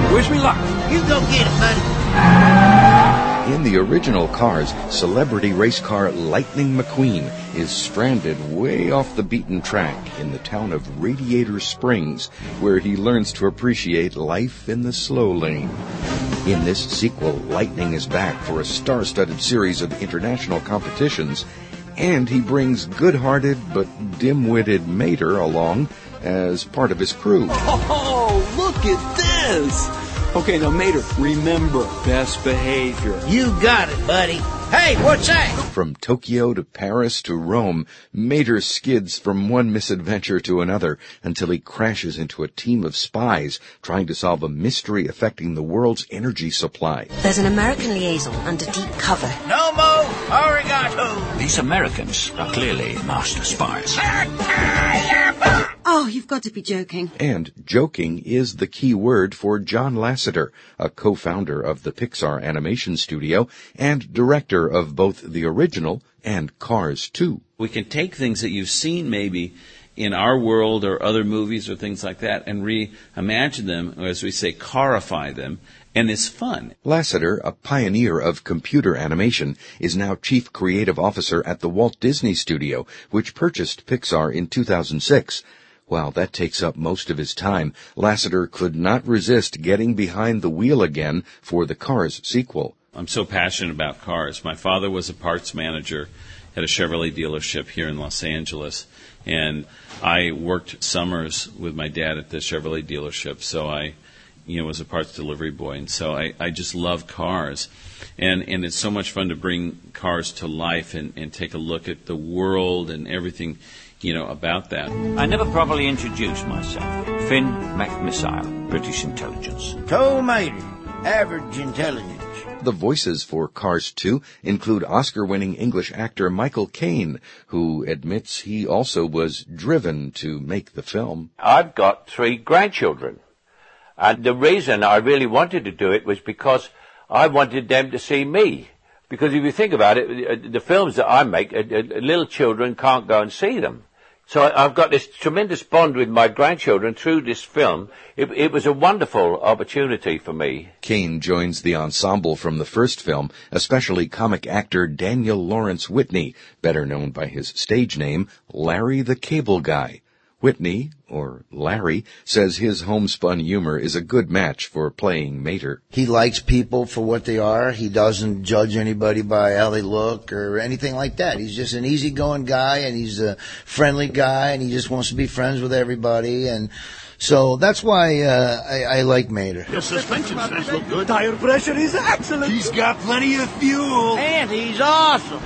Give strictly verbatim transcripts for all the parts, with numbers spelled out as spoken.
Wish me luck. You go get it, buddy. In the original Cars, celebrity race car Lightning McQueen is stranded way off the beaten track in the town of Radiator Springs, where he learns to appreciate life in the slow lane. In this sequel, Lightning is back for a star-studded series of international competitions, and he brings good-hearted but dim-witted Mater along as part of his crew. Oh, look at this! Okay, now, Mater, remember, best behavior. You got it, buddy. Hey, what's that? From Tokyo to Paris to Rome, Mater skids from one misadventure to another until he crashes into a team of spies trying to solve a mystery affecting the world's energy supply. There's an American liaison under deep cover. No more arigato. These Americans are clearly master spies. Oh, you've got to be joking. And joking is the key word for John Lasseter, a co-founder of the Pixar Animation Studio and director of both the original and Cars two. We can take things that you've seen maybe in our world or other movies or things like that and reimagine them, or as we say, carify them, and it's fun. Lasseter, a pioneer of computer animation, is now chief creative officer at the Walt Disney Studio, which purchased Pixar in two thousand six. While that takes up most of his time, Lasseter could not resist getting behind the wheel again for the Cars sequel. I'm so passionate about cars. My father was a parts manager at a Chevrolet dealership here in Los Angeles, and I worked summers with my dad at the Chevrolet dealership, so I, you know, was a parts delivery boy, and so I, I just love cars. And, and it's so much fun to bring cars to life and, and take a look at the world and everything, you know, about that. I never properly introduced myself. Finn McMissile, British intelligence. Tow Mater, average intelligence. The voices for Cars two include Oscar-winning English actor Michael Caine, who admits he also was driven to make the film. I've got three grandchildren, and the reason I really wanted to do it was because I wanted them to see me. Because if you think about it, the films that I make, little children can't go and see them. So I've got this tremendous bond with my grandchildren through this film. It, it was a wonderful opportunity for me. Caine joins the ensemble from the first film, especially comic actor Daniel Lawrence Whitney, better known by his stage name, Larry the Cable Guy. Whitney, or Larry, says his homespun humor is a good match for playing Mater. He likes people for what they are. He doesn't judge anybody by how they look or anything like that. He's just an easygoing guy, and he's a friendly guy, and he just wants to be friends with everybody. And so that's why uh, I, I like Mater. Your suspension stance look good. Tire pressure is excellent. He's got plenty of fuel. And he's awesome.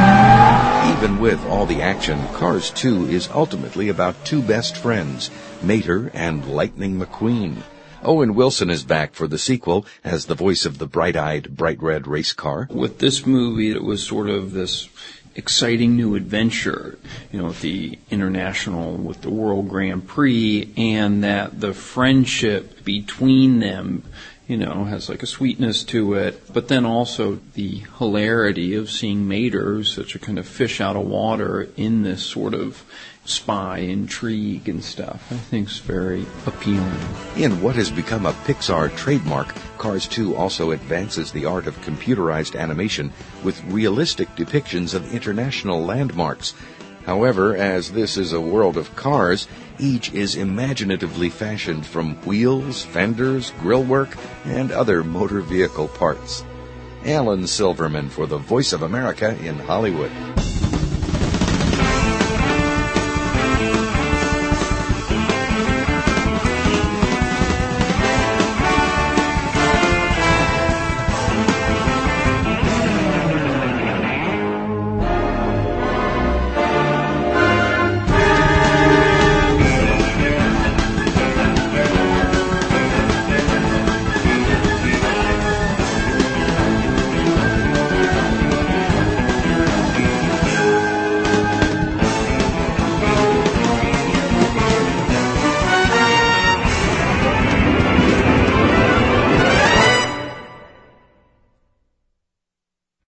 Even with all the action, Cars two is ultimately about two best friends, Mater and Lightning McQueen. Owen Wilson is back for the sequel as the voice of the bright-eyed, bright red race car. With this movie, it was sort of this exciting new adventure, you know, with the international, with the World Grand Prix, and that the friendship between them, you know, has like a sweetness to it, but then also the hilarity of seeing Mater, such a kind of fish out of water, in this sort of spy intrigue and stuff, I think is very appealing. In what has become a Pixar trademark, Cars two also advances the art of computerized animation with realistic depictions of international landmarks. However, as this is a world of cars, each is imaginatively fashioned from wheels, fenders, grillwork, and other motor vehicle parts. Alan Silverman for the Voice of America in Hollywood.